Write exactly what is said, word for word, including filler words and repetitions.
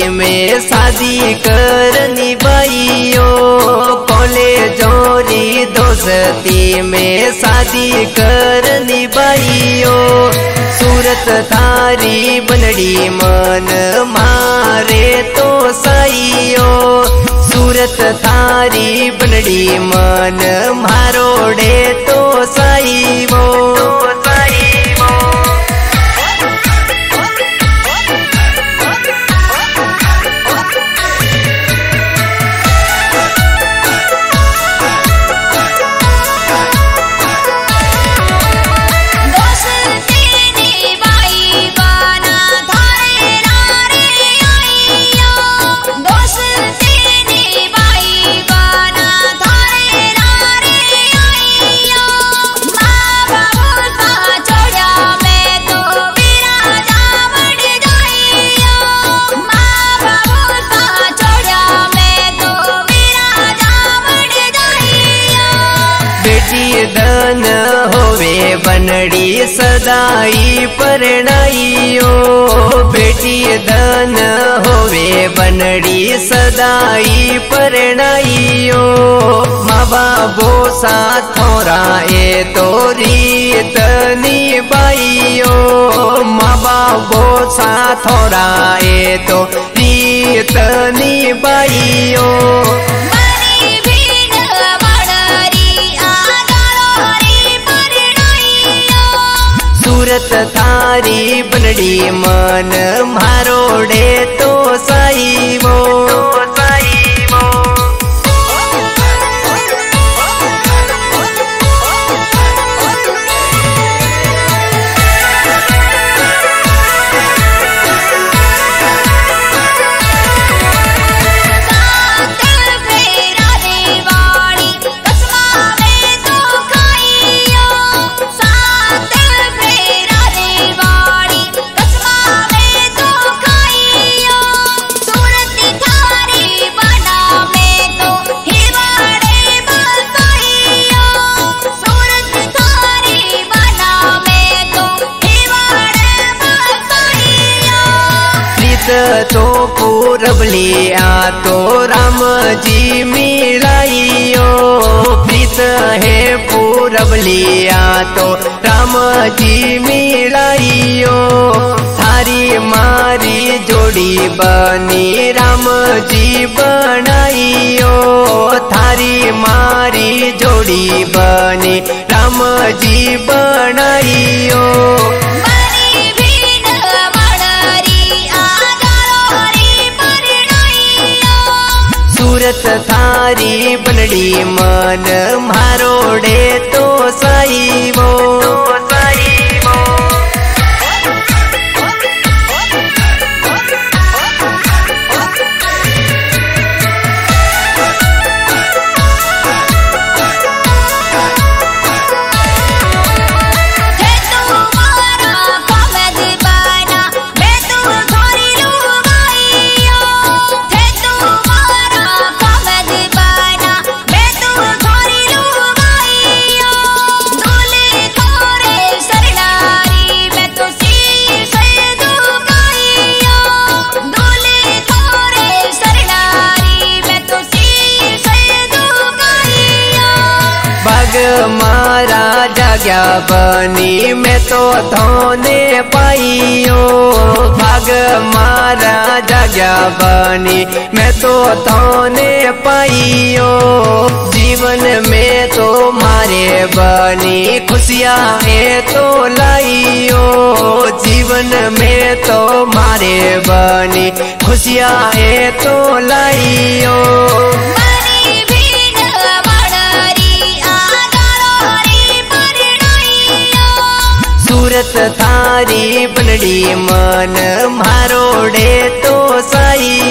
में शादी करनी बाइयो, कॉलेजोरी दोस्ती में शादी करनी बाइयो। सूरत थारी बनड़ी मन मारे तो साइयो, सूरत थारी बनड़ी मन मारोड़े तो साइवो। धन होवे बनड़ी सदाई परणाइयो, बेटी धन होवे बनड़ी सदाई परणाइयो। माँ बाबो साथोरा ए तो रीत निभाइयो, माँ बाबो साथोरा ए तो रीत निभाइयो। सूरत थारी बनड़ी मन मारोड़े तो साइवो। तो पूरबली आ तो राम जी मिलाइयो, प्रीत है पूरबली आ तो राम जी मिलाइयो। थारी मारी जोड़ी बनी राम जी बनाइयो, थारी मारी जोड़ी बनी राम जी बनाइयो। सूरत थारी बनड़ी मन मारोड़े तो साइवो। मारा जाग्या बनी मैं तो धोने पाइयो, भाग मारा जाग्या बनी मैं तो धोने पाइयो। जीवन में तो मारे बनी खुशियाँ है तो लाइयो, जीवन में तो मारे बनी खुशियाँ है तो लाइयो। सूरत थारी बनड़ी मन मारोड़े तो साई